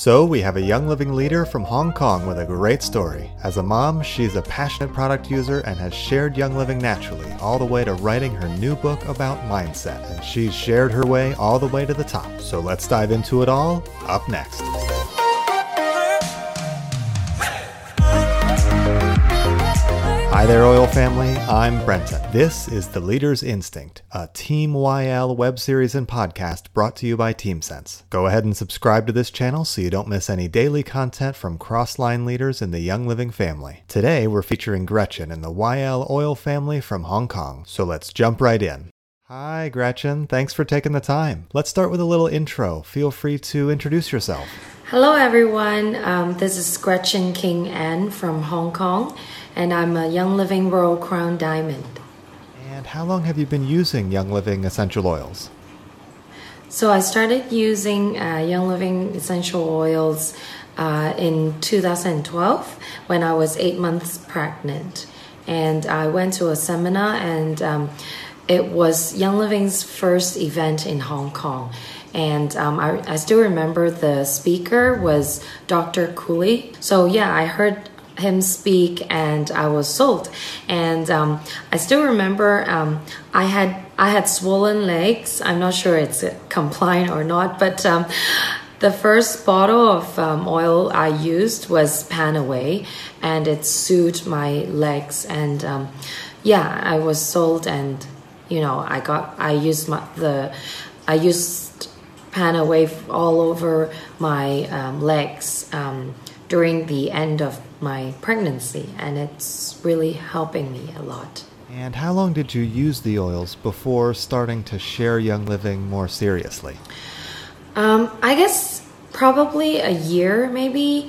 So we have a Young Living leader from Hong Kong with a great story. As a mom, she's a passionate product user and has shared Young Living naturally, all the way to writing her new book about mindset. And she's shared her way all the way to the top. So let's dive into it all, up next. Hi there, Oil family. I'm Brenton. This is The Leader's Instinct, a Team YL web series and podcast brought to you by TeamSense. Go ahead and subscribe to this channel so you don't miss any daily content from cross-line leaders in the Young Living family. Today, we're featuring Gretchen in the YL Oil family from Hong Kong. So let's jump right in. Hi, Gretchen. Thanks for taking the time. Let's start with a little intro. Feel free to introduce yourself. Hello, everyone. This is Gretchen King Ann from Hong Kong, and I'm a Young Living Royal Crown Diamond. And how long have you been using Young Living essential oils? So I started using Young Living essential oils in 2012 when I was 8 months pregnant. And I went to a seminar, and it was Young Living's first event in Hong Kong. And I still remember the speaker was Dr. Cooley. So yeah, I heard him speak and I was sold. And I still remember I had swollen legs. I'm not sure it's compliant or not, but the first bottle of oil I used was Panaway, and it soothed my legs. And yeah, I was sold, and you know, I used Panaway all over my legs during the end of my pregnancy, and it's really helping me a lot. And how long did you use the oils before starting to share Young Living more seriously? I guess probably a year, maybe.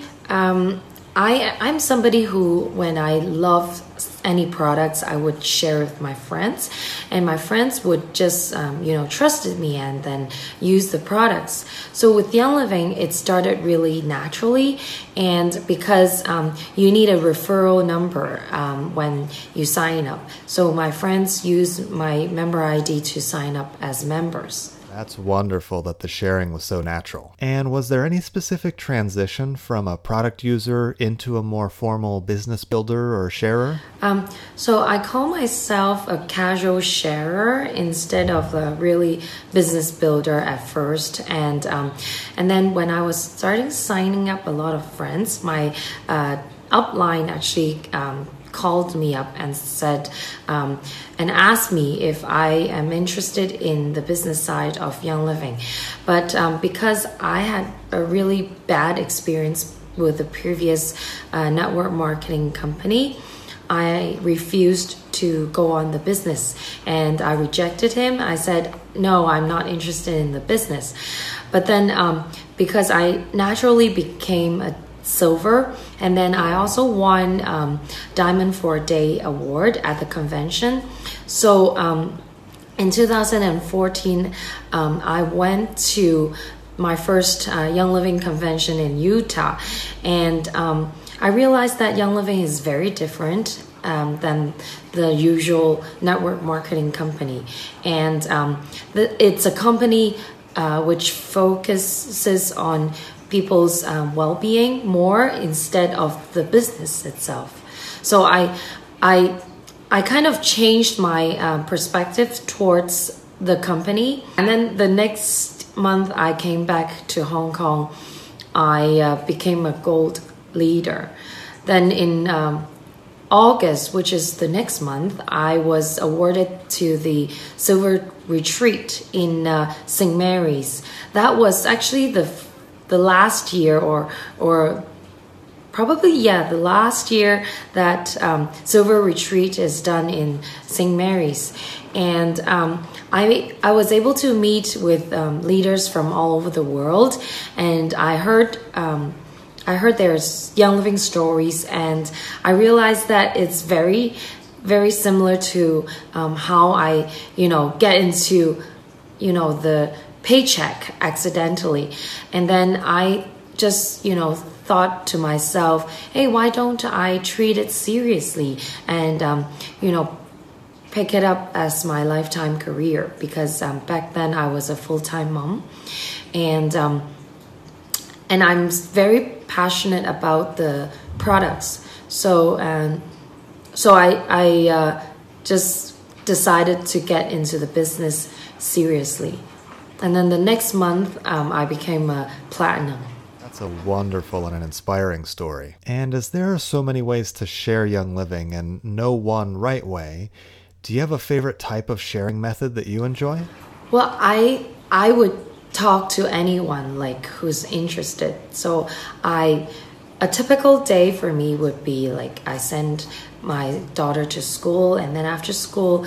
I'm somebody who, when I love any products, I would share with my friends, and my friends would just trusted me and then use the products. So with Young Living, it started really naturally, and because you need a referral number when you sign up, so my friends use my member ID to sign up as members. That's wonderful that the sharing was so natural. And was there any specific transition from a product user into a more formal business builder or sharer? So I call myself a casual sharer instead of a really business builder at first. And then when I was starting signing up a lot of friends, my upline actually called me up and said and asked me if I am interested in the business side of Young Living. But because I had a really bad experience with the previous network marketing company, I refused to go on the business, and I rejected him. I said, no, I'm not interested in the business. But then because I naturally became a silver, and then I also won Diamond for a Day award at the convention. So in 2014, I went to my first Young Living convention in Utah, and I realized that Young Living is very different than the usual network marketing company, and it's a company which focuses on people's well-being more instead of the business itself. So I kind of changed my perspective towards the company. And then the next month I came back to Hong Kong, I became a gold leader. Then in August, which is the next month, I was awarded to the Silver Retreat in St. Mary's. That was actually the last year or probably, the last year that Silver Retreat is done in St. Mary's. And I was able to meet with leaders from all over the world, and I heard there's Young Living stories, and I realized that it's very, very similar to how I, get into, the paycheck accidentally. And then I just, thought to myself, hey, why don't I treat it seriously and, pick it up as my lifetime career? Because back then I was a full-time mom, and and I'm very passionate about the products. So I just decided to get into the business seriously. And then the next month, I became a platinum. That's a wonderful and an inspiring story. And as there are so many ways to share Young Living and no one right way, do you have a favorite type of sharing method that you enjoy? Well, I would talk to anyone like who's interested. So a typical day for me would be like I send my daughter to school, and then after school,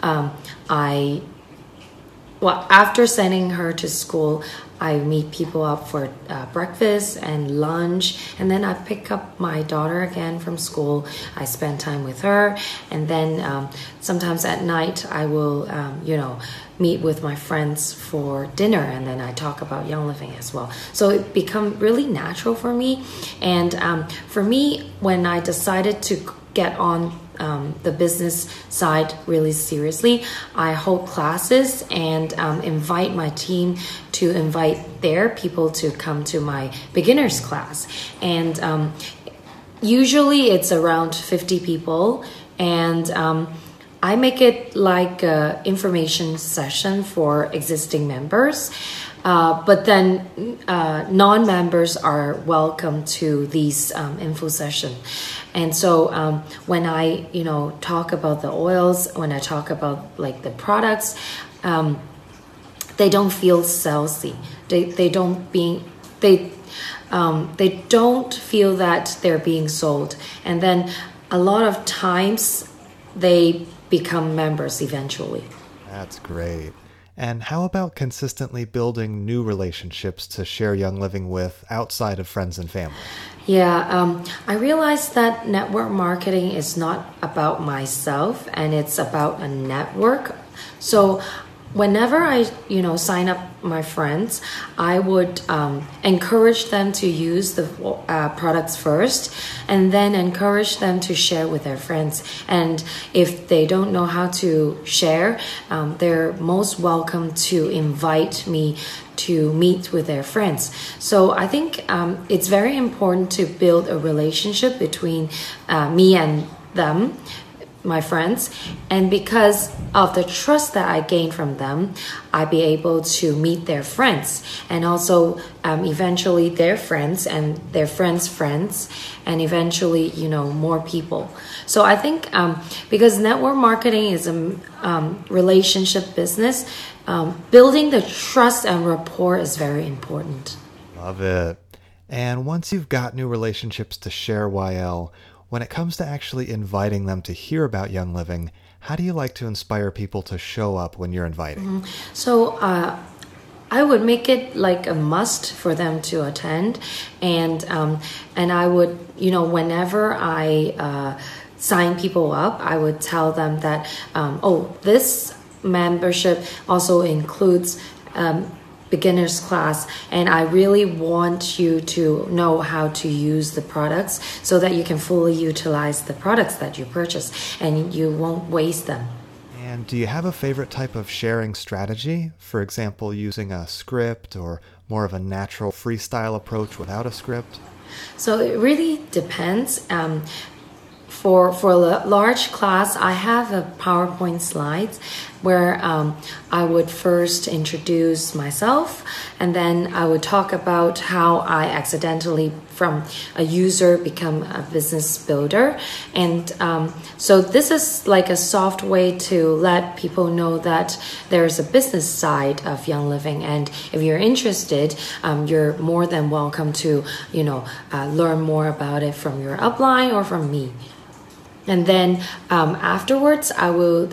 after sending her to school, I meet people up for breakfast and lunch, and then I pick up my daughter again from school. I spend time with her, and then sometimes at night I will, meet with my friends for dinner, and then I talk about Young Living as well. So it become really natural for me, and for me, when I decided to get on the business side really seriously, I hold classes and invite my team to invite their people to come to my beginners class. And usually it's around 50 people, and I make it like an information session for existing members. But then non-members are welcome to these info session. And so when I, talk about the oils, when I talk about like the products, they don't feel salesy. They don't feel that they're being sold. And then a lot of times they become members eventually. That's great. And how about consistently building new relationships to share Young Living with outside of friends and family? Yeah, I realized that network marketing is not about myself, and it's about a network. So whenever I, sign up my friends, I would encourage them to use the products first, and then encourage them to share with their friends. And if they don't know how to share, they're most welcome to invite me to meet with their friends. So I think it's very important to build a relationship between me and them, my friends, and because of the trust that I gain from them, I'd be able to meet their friends, and also eventually their friends and their friends' friends, and eventually more people. So I think because network marketing is a relationship business, building the trust and rapport is very important. Love it. And once you've got new relationships to share YL, when it comes to actually inviting them to hear about Young Living, how do you like to inspire people to show up when you're inviting? So I would make it like a must for them to attend, and I would, whenever I sign people up, I would tell them that this membership also includes beginner's class, and I really want you to know how to use the products so that you can fully utilize the products that you purchase and you won't waste them. And do you have a favorite type of sharing strategy? For example, using a script or more of a natural freestyle approach without a script? So it really depends. For a large class, I have a PowerPoint slides where I would first introduce myself, and then I would talk about how I accidentally from a user become a business builder. And so this is like a soft way to let people know that there's a business side of Young Living, and if you're interested, you're more than welcome to learn more about it from your upline or from me. And then afterwards, I will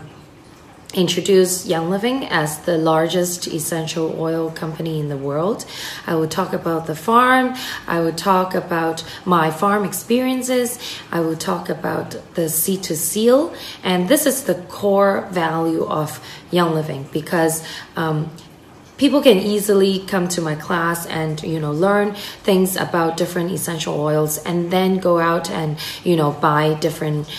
introduce Young Living as the largest essential oil company in the world. I will talk about the farm. I will talk about my farm experiences. I will talk about the seed to seal. And this is the core value of Young Living, because people can easily come to my class and learn things about different essential oils, and then go out and buy different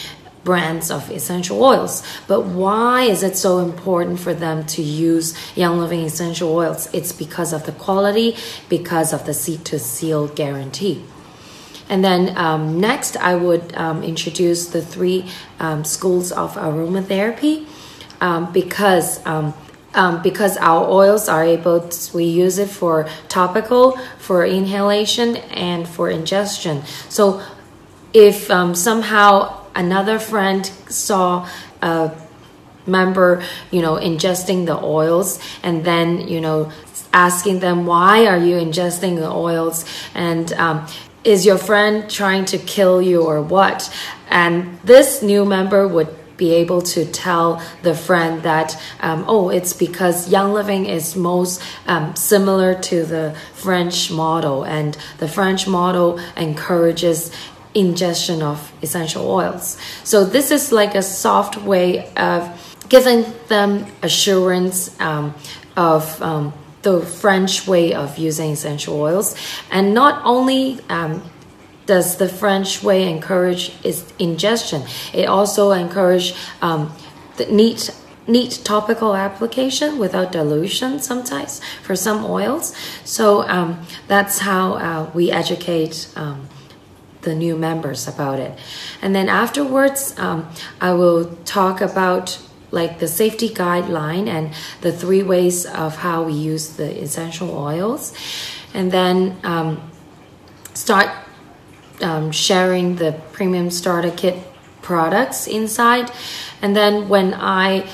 brands of essential oils. But why is it so important for them to use Young Living essential oils? It's because of the quality, because of the seed to seal guarantee. And then next, I would introduce the 3 schools of aromatherapy because our oils are we use it for topical, for inhalation, and for ingestion. So if somehow another friend saw a member, ingesting the oils, and then, asking them, why are you ingesting the oils? And is your friend trying to kill you or what? And this new member would be able to tell the friend that, it's because Young Living is most similar to the French model, and the French model encourages ingestion of essential oils. So this is like a soft way of giving them assurance of the French way of using essential oils. And not only does the French way encourage ingestion, it also encourages the neat topical application without dilution sometimes for some oils. So that's how we educate the new members about it. And then afterwards, I will talk about like the safety guideline and the 3 ways of how we use the essential oils, and then start sharing the premium starter kit products inside. And then when I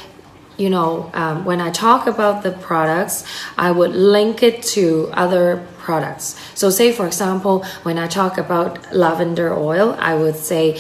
talk about the products, I would link it to other products. So say, for example, when I talk about lavender oil, I would say,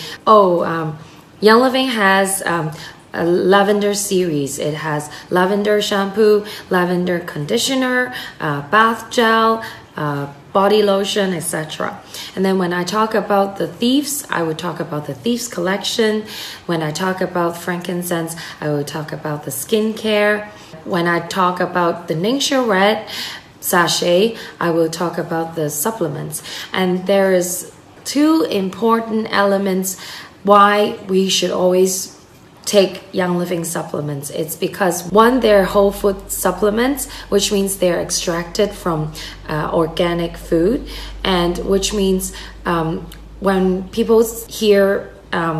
Young Living has a lavender series. It has lavender shampoo, lavender conditioner, bath gel, body lotion, etc. And then when I talk about the Thieves, I would talk about the Thieves collection. When I talk about frankincense, I would talk about the skincare. When I talk about the Ningxia Red sachet, I will talk about the supplements. And there is 2 important elements why we should always take Young Living supplements. It's because, one, they're whole food supplements, which means they're extracted from organic food, and which means when people hear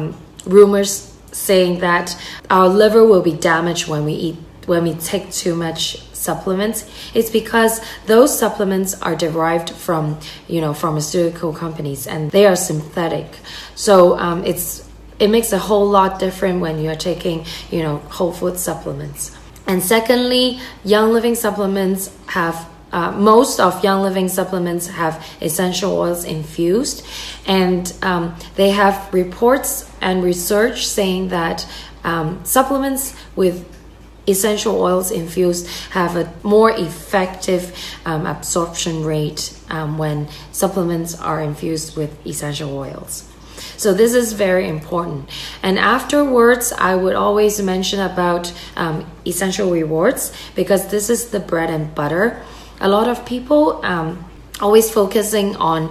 rumors saying that our liver will be damaged when we take too much supplements, it's because those supplements are derived from pharmaceutical companies, and they are synthetic. So it makes a whole lot different when you're taking, whole food supplements. And secondly, Young Living supplements have, most of Young Living supplements have essential oils infused. And they have reports and research saying that supplements with essential oils infused have a more effective absorption rate when supplements are infused with essential oils. So this is very important. And afterwards, I would always mention about essential rewards, because this is the bread and butter. A lot of people always focusing on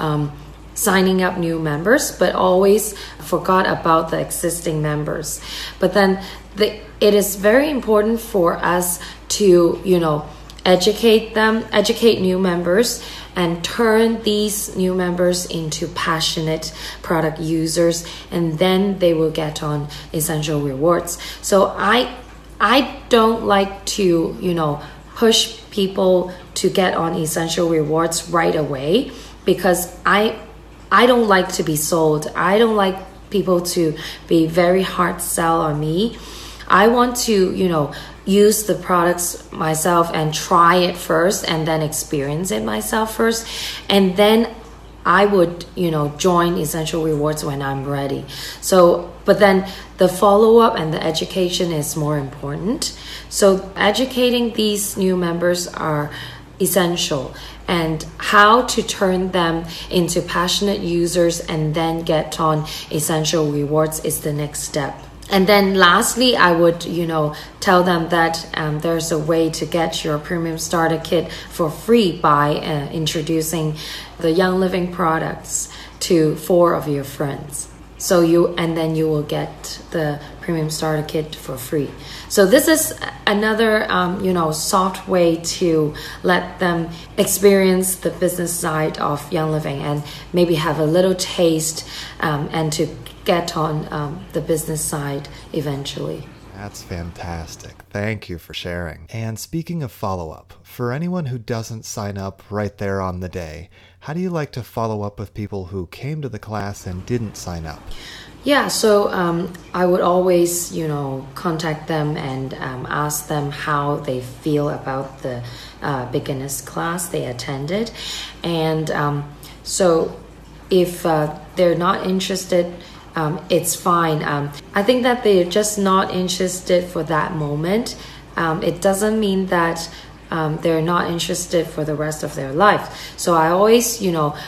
signing up new members, but always forgot about the existing members. But then it is very important for us to, educate new members and turn these new members into passionate product users, and then they will get on essential rewards. So I don't like to, push people to get on essential rewards right away, because I don't like to be sold. I don't like people to be very hard sell on me. I want to, use the products myself and try it first, and then experience it myself first, and then I would, join essential rewards when I'm ready. So, but then the follow-up and the education is more important. So educating these new members are essential, and how to turn them into passionate users and then get on essential rewards is the next step. And then lastly, I would, tell them that there's a way to get your premium starter kit for free by introducing the Young Living products to 4 of your friends. and then you will get the premium starter kit for free. So this is another soft way to let them experience the business side of Young Living and maybe have a little taste and to get on the business side eventually. That's fantastic. Thank you for sharing. And speaking of follow-up, for anyone who doesn't sign up right there on the day, how do you like to follow up with people who came to the class and didn't sign up? Yeah, so I would always, contact them and ask them how they feel about the beginners class they attended. And so if they're not interested, it's fine. I think that they're just not interested for that moment. It doesn't mean that they're not interested for the rest of their life. So I always,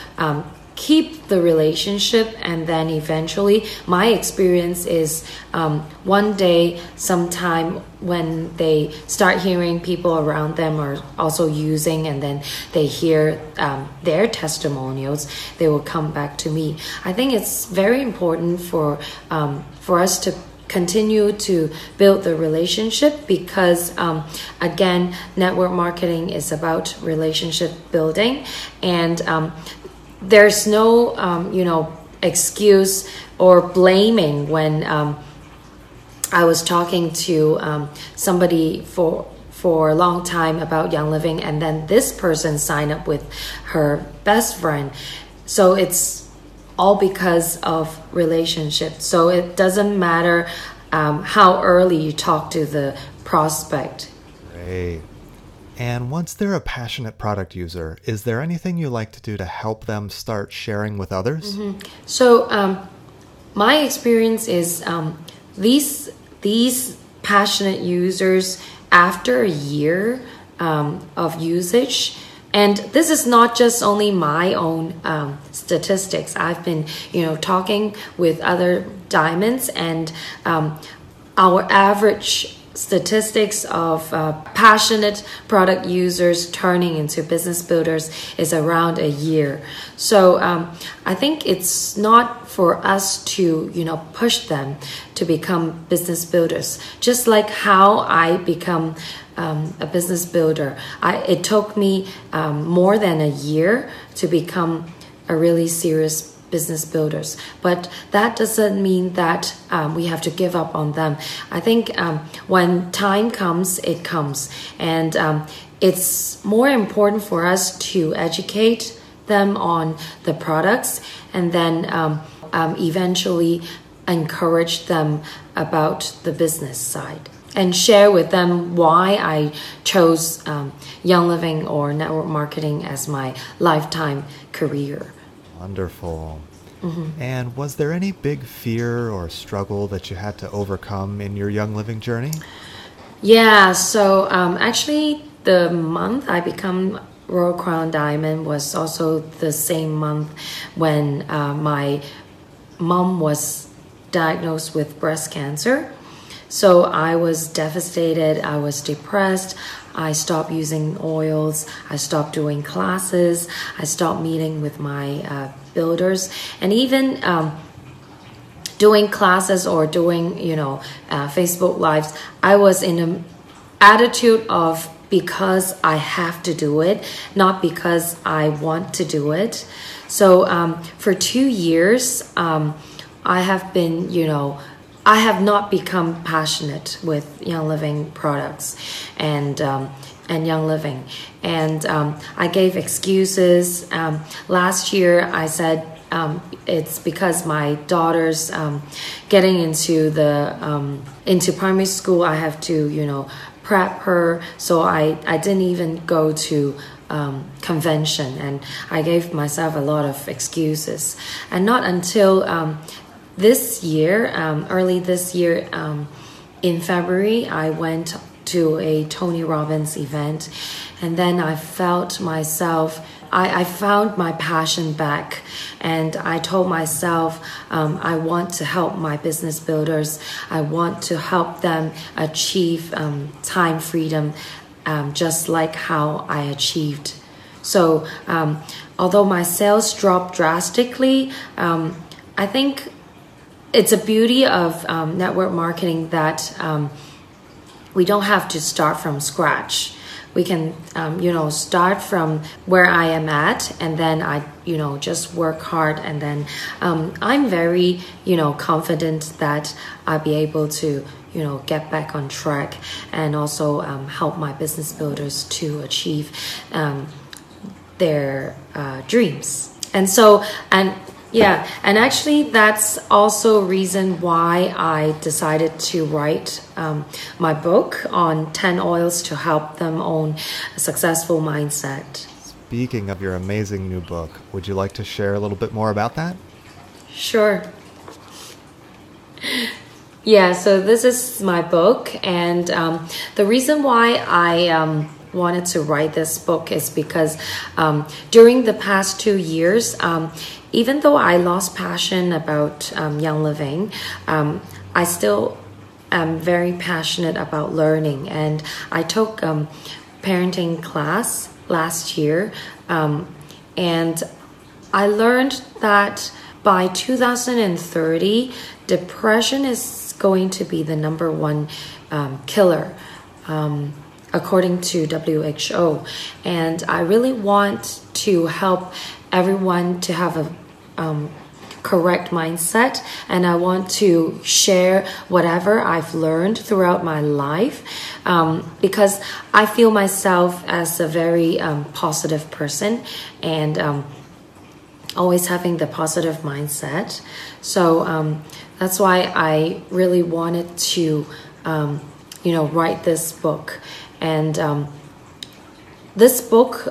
keep the relationship, and then eventually my experience is one day, sometime when they start hearing people around them are also using, and then they hear their testimonials, they will come back to me. I think it's very important for us to continue to build the relationship because again, network marketing is about relationship building, and there's no excuse or blaming when I was talking to somebody for a long time about Young Living, and then this person signed up with her best friend. So it's all because of relationship. So it doesn't matter how early you talk to the prospect. Great. And once they're a passionate product user, is there anything you like to do to help them start sharing with others? Mm-hmm. So my experience is these passionate users, after a year of usage, and this is not just only my own statistics. I've been, talking with other diamonds, and our average statistics of passionate product users turning into business builders is around a year. So I think it's not for us to push them to become business builders. Just like how I become a business builder, it took me more than a year to become a really serious business builders, but that doesn't mean that we have to give up on them. I think when time comes, it comes, and it's more important for us to educate them on the products, and then eventually encourage them about the business side and share with them why I chose Young Living or network marketing as my lifetime career. Wonderful. Mm-hmm. And was there any big fear or struggle that you had to overcome in your Young Living journey? Yeah, so actually the month I become Royal Crown Diamond was also the same month when my mom was diagnosed with breast cancer. So I was devastated, I was depressed, I stopped using oils, I stopped doing classes, I stopped meeting with my builders, and even doing classes or doing, Facebook Lives, I was in an attitude of because I have to do it, not because I want to do it. So for 2 years, I have been, I have not become passionate with Young Living products and Young Living. And I gave excuses. Last year, I said it's because my daughter's getting into into primary school. I have to, prep her. So I didn't even go to convention, and I gave myself a lot of excuses. And not until this year, early this year, in February, I went to a Tony Robbins event, and then I felt myself, I found my passion back, and I told myself I want to help my business builders. I want to help them achieve time freedom, just like how I achieved. So although my sales dropped drastically, I think it's a beauty of network marketing that we don't have to start from scratch. We can, start from where I am at, and then I, just work hard. And then I'm very, confident that I'll be able to, get back on track, and also help my business builders to achieve their dreams. And so, and actually that's also reason why I decided to write my book on 10 oils to help them own a successful mindset. Speaking of your amazing new book, would you like to share a little bit more about that? Sure. Yeah, so this is my book, and the reason why I wanted to write this book is because during the past 2 years, even though I lost passion about Young Living, I still am very passionate about learning. And I took parenting class last year, and I learned that by 2030, depression is going to be the number one killer, according to WHO. And I really want to help everyone to have a correct mindset, and I want to share whatever I've learned throughout my life, because I feel myself as a very positive person, and always having the positive mindset. So that's why I really wanted to write this book. And this book,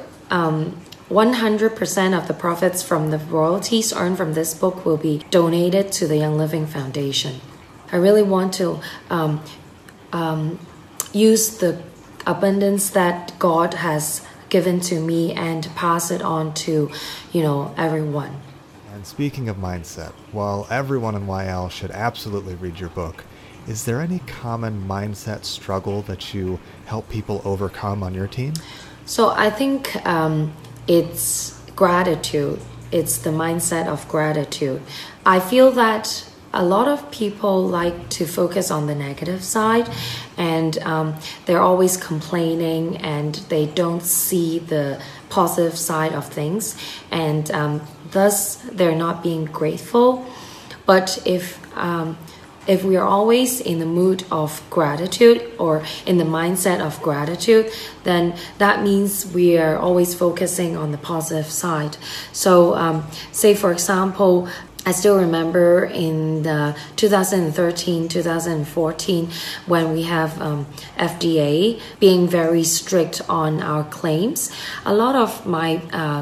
100% of the profits from the royalties earned from this book will be donated to the Young Living Foundation. I really want to use the abundance that God has given to me and pass it on to, everyone. And speaking of mindset, while everyone in YL should absolutely read your book, is there any common mindset struggle that you help people overcome on your team? So I think it's gratitude. It's the mindset of gratitude. I feel that a lot of people like to focus on the negative side, and they're always complaining, and they don't see the positive side of things, and thus they're not being grateful. But if we are always in the mood of gratitude, or in the mindset of gratitude, then that means we are always focusing on the positive side. So say for example, I still remember in the 2013, 2014, when we have FDA being very strict on our claims. A lot of my,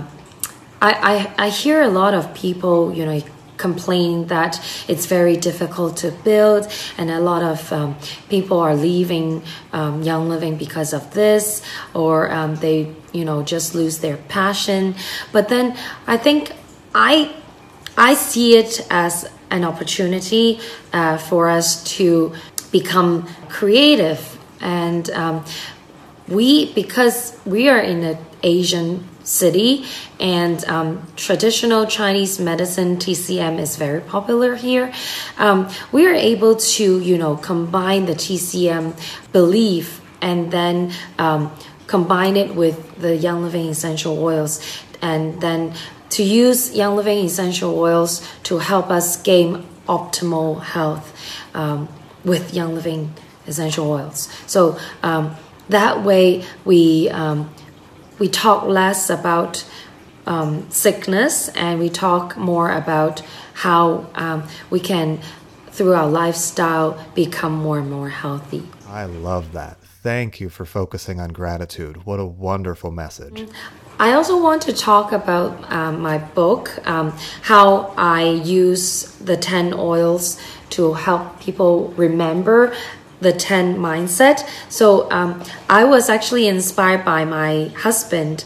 I hear a lot of people, complain that it's very difficult to build, and a lot of people are leaving Young Living because of this, or they, just lose their passion. But then I think I see it as an opportunity for us to become creative, and because we are in an Asian city, and traditional Chinese medicine, TCM, is very popular here. We are able to, combine the TCM belief, and then combine it with the Young Living essential oils, and then to use Young Living essential oils to help us gain optimal health with Young Living essential oils. So that way we talk less about sickness, and we talk more about how we can, through our lifestyle, become more and more healthy. I love that. Thank you for focusing on gratitude. What a wonderful message. I also want to talk about my book, how I use the 10 oils to help people remember the 10 mindset. So I was actually inspired by my husband.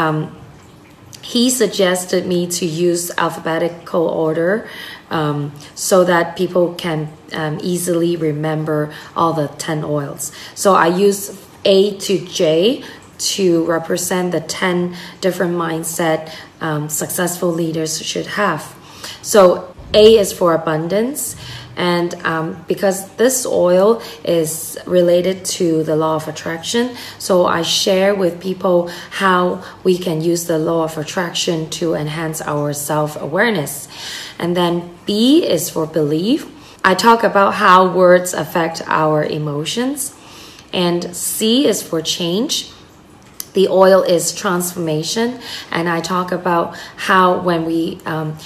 He suggested me to use alphabetical order so that people can easily remember all the 10 oils. So I use A to J to represent the 10 different mindset successful leaders should have. So A is for abundance. And because this oil is related to the law of attraction, so I share with people how we can use the law of attraction to enhance our self-awareness. And then B is for belief. I talk about how words affect our emotions. And C is for change. The oil is transformation. And I talk about how when we,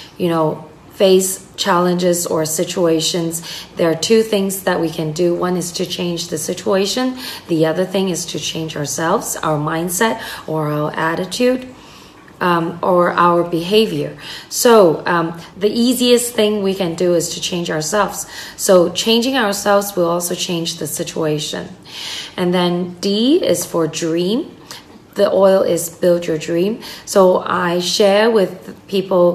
face challenges or situations, there are two things that we can do. One is to change the situation. The other thing is to change ourselves, our mindset or our attitude, or our behavior. So the easiest thing we can do is to change ourselves. So changing ourselves will also change the situation. And then D is for dream. The oil is build your dream. So I share with people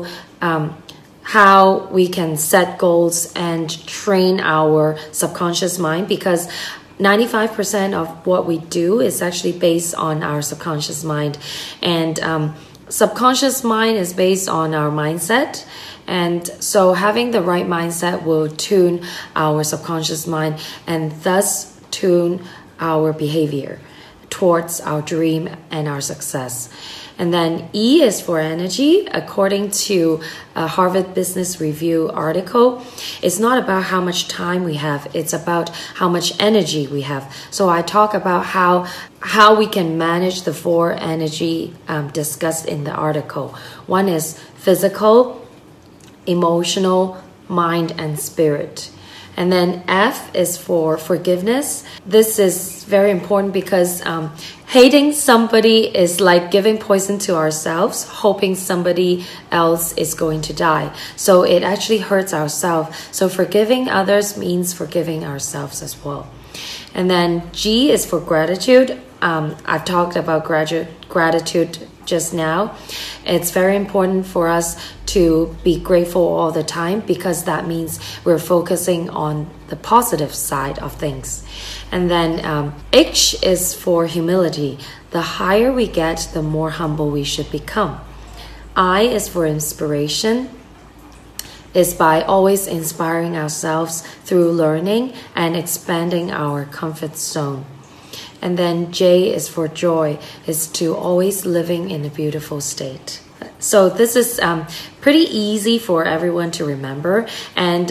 how we can set goals and train our subconscious mind, because 95% of what we do is actually based on our subconscious mind. And subconscious mind is based on our mindset. And so having the right mindset will tune our subconscious mind and thus tune our behavior towards our dream and our success. And then E is for energy. According to a Harvard Business Review article, it's not about how much time we have, it's about how much energy we have. So I talk about how we can manage the four energy discussed in the article. One is physical, emotional, mind, and spirit. And then F is for forgiveness. This is very important because hating somebody is like giving poison to ourselves, hoping somebody else is going to die. So it actually hurts ourselves. So forgiving others means forgiving ourselves as well. And then G is for gratitude. I've talked about gratitude just now. It's very important for us to be grateful all the time, because that means we're focusing on the positive side of things. And then H is for humility. The higher we get, the more humble we should become. I is for inspiration. Is by always inspiring ourselves through learning and expanding our comfort zone. And then J is for joy, is to always living in a beautiful state. So this is pretty easy for everyone to remember. And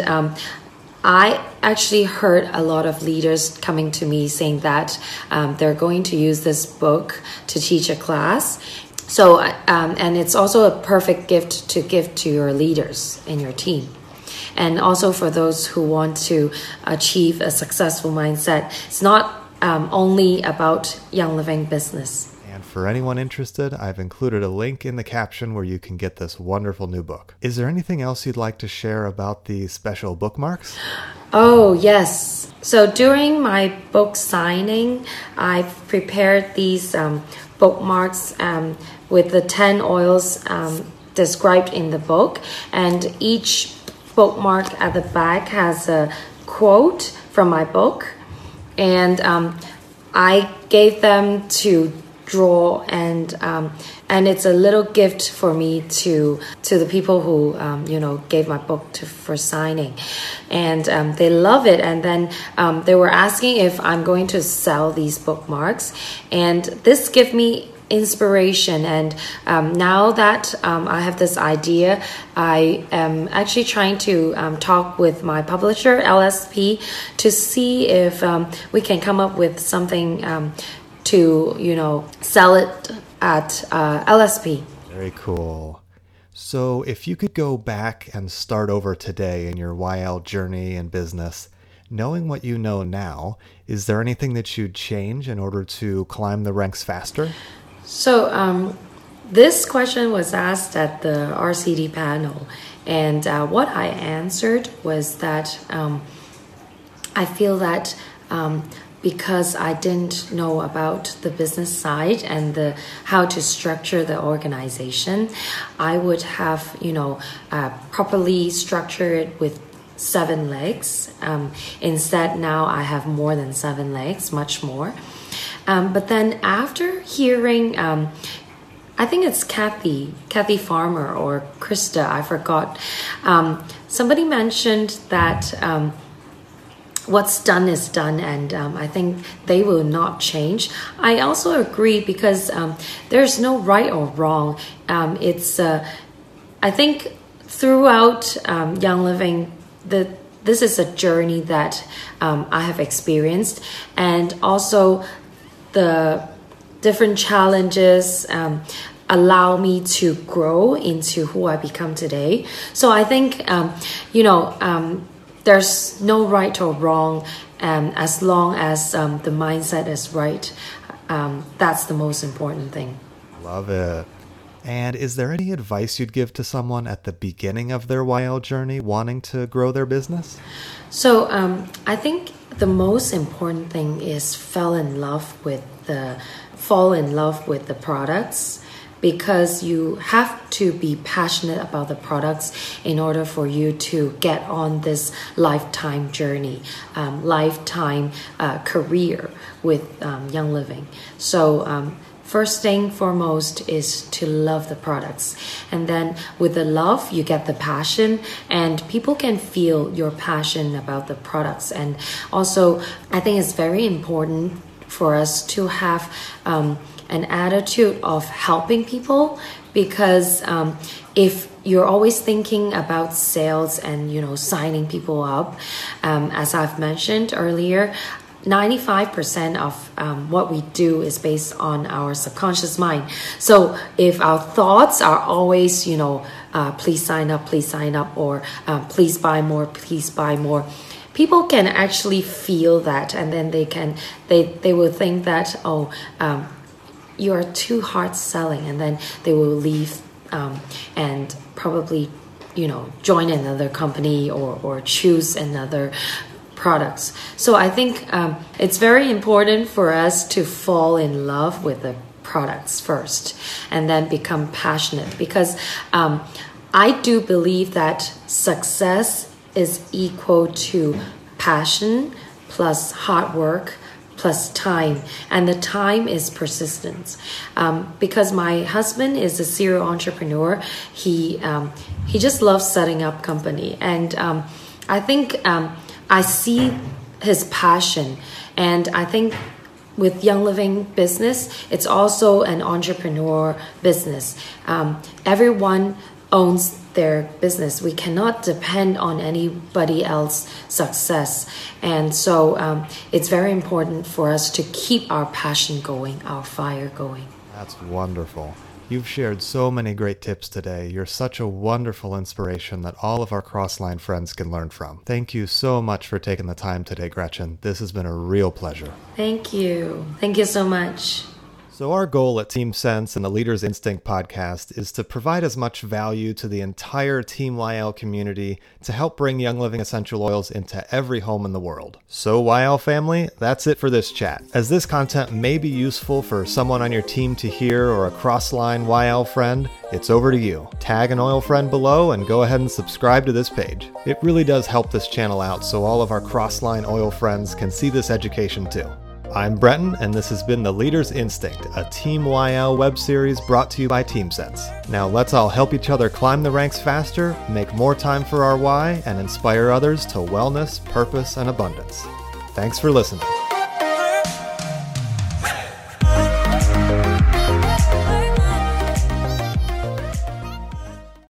I actually heard a lot of leaders coming to me saying that they're going to use this book to teach a class. So, and it's also a perfect gift to give to your leaders in your team. And also for those who want to achieve a successful mindset. It's not only about Young Living business. And for anyone interested, I've included a link in the caption where you can get this wonderful new book. Is there anything else you'd like to share about the special bookmarks? Oh, yes. So during my book signing, I prepared these bookmarks with the 10 oils described in the book. And each bookmark at the back has a quote from my book. And I gave them to draw, and it's a little gift for me to the people who gave my book for signing, and they love it. And then they were asking if I'm going to sell these bookmarks, and this gave me inspiration. And now that I have this idea, I am actually trying to talk with my publisher LSP to see if we can come up with something to sell it at LSP. Very cool. So if you could go back and start over today in your YL journey and business, knowing what you know now, is there anything that you'd change in order to climb the ranks faster? So this question was asked at the RCD panel, and what I answered was that I feel that because I didn't know about the business side and how to structure the organization, I would have properly structured it with 7 legs. Instead, now I have more than 7 legs, much more. But then after hearing, I think it's Kathy Farmer or Krista, I forgot. somebody mentioned that what's done is done, and I think they will not change. I also agree because there's no right or wrong. I think throughout Young Living, this is a journey that I have experienced, and also the different challenges allow me to grow into who I become today. So I think there's no right or wrong, as long as the mindset is right. That's the most important thing. Love it. And is there any advice you'd give to someone at the beginning of their YL journey wanting to grow their business? So I think the most important thing is fall in love with the products, because you have to be passionate about the products in order for you to get on this lifetime journey, lifetime career with Young Living. So first thing foremost is to love the products, and then with the love you get the passion, and people can feel your passion about the products. And also I think it's very important for us to have an attitude of helping people, because if you're always thinking about sales and signing people up, as I've mentioned earlier, 95% of what we do is based on our subconscious mind. So if our thoughts are always please sign up, or please buy more, people can actually feel that, and then they will think that, you are too hard selling, and then they will leave and probably join another company or choose another products. So I think it's very important for us to fall in love with the products first, and then become passionate, because I do believe that success is equal to passion plus hard work plus time, and the time is persistence. Because my husband is a serial entrepreneur, he just loves setting up company, and I think I see his passion, and I think with Young Living business, it's also an entrepreneur business. Everyone owns their business. We cannot depend on anybody else's success. And so it's very important for us to keep our passion going, our fire going. That's wonderful. You've shared so many great tips today. You're such a wonderful inspiration that all of our Crossline friends can learn from. Thank you so much for taking the time today, Gretchen. This has been a real pleasure. Thank you. Thank you so much. So our goal at Team Sense and the Leaders Instinct podcast is to provide as much value to the entire Team YL community to help bring Young Living essential oils into every home in the world. So YL family, that's it for this chat. As this content may be useful for someone on your team to hear, or a Crossline YL friend, it's over to you. Tag an oil friend below and go ahead and subscribe to this page. It really does help this channel out so all of our Crossline oil friends can see this education too. I'm Brenton, and this has been The Leader's Instinct, a Team YL web series brought to you by TeamSense. Now let's all help each other climb the ranks faster, make more time for our why, and inspire others to wellness, purpose, and abundance. Thanks for listening.